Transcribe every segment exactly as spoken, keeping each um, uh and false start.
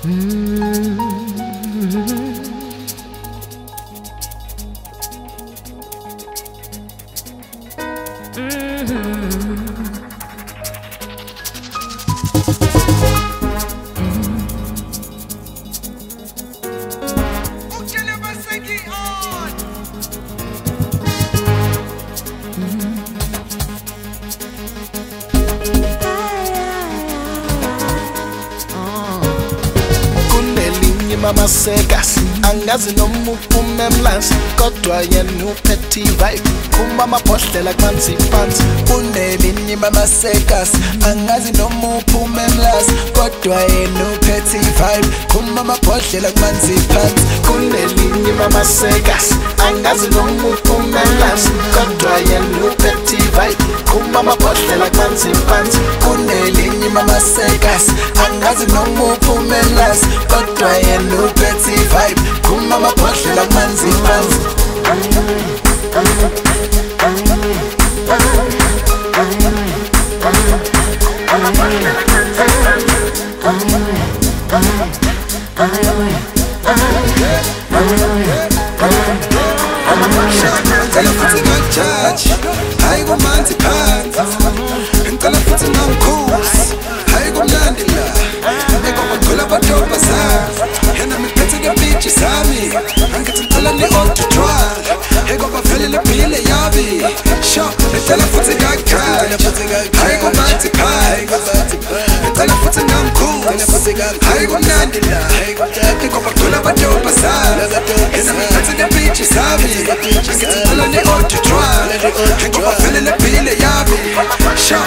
Mama sekas angazi noma uphume emlansi kodwa yena uphethe vibe kumama bhodlela kumanzi phansi unelinye mama sekas angazi noma uphume emlansi kodwa yena uphethe vibe kumama bhodlela kumanzi phansi kunelinye mama sekas angazi noma uphume emlansi kodwa yena uphethe vibe kumama bhodlela kumanzi phansi kunelinye mama sekas angazi noma uphume emlansi kodwa yena uphethe vibe kumama bhodlela kumanzi phansi ngicela futhi ngajaji hayi kumanzi phansi ngicela futhi ngangikhosi hayi kumnandi la ekogcwele abantombazana yena miphethe ngebhiji zami angithi ngicela ni-autodrive ekobaphelele phile yabi sho ngicela futhi ngajaji hayi kumanzi phansi ngicela futhi ngangikhosi hayi kumnandi la ekogcwele abantombazana yena miphethe ngebhiji zami angithi ngicela ni-autodrive ekobaphelele phile yabi sho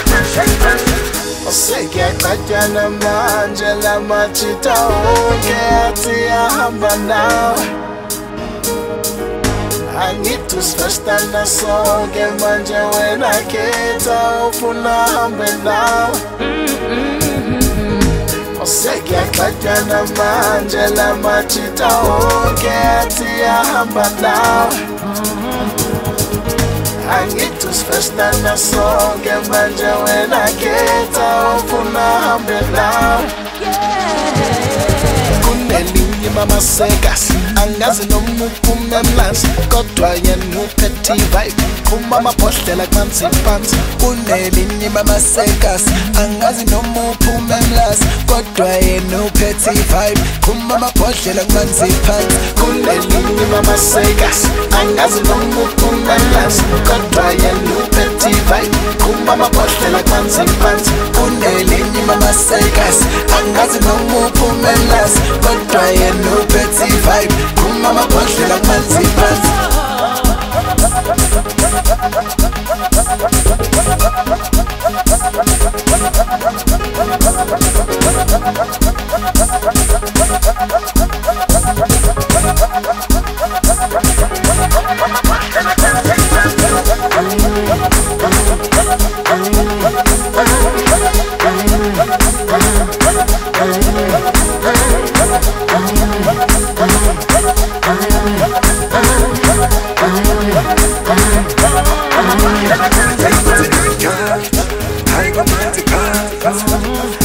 Sekuyaqatyana manje lamachita onke athi ahamba nawe angithi usifestana sonke manje wena khetha ufuna hambe nawe Sekuyaqatyana manje lamachita onke athi ahamba nawe angithi usifestana sonke manje wena khetha ufuna hambe nawe kunelinye mama sekas angazi noma uphume emlansi kodwa yena uphethe vibe kumama bhodlela kumanzi phansi kunelinye mama sekas angazi noma uphume emlansi kodwa yena uphethe vibe kumama bhodlela kumanzi phansi kunelinye mama sekas angazi noma uphume emlansi kodwa yena uphethe vibe kumama bhodlela kumanzi phansi kunelinye mama sekas angazi noma uphume emlansi kodwa yena uphethe vibe kumama bhodlela kumanzi phansi I got my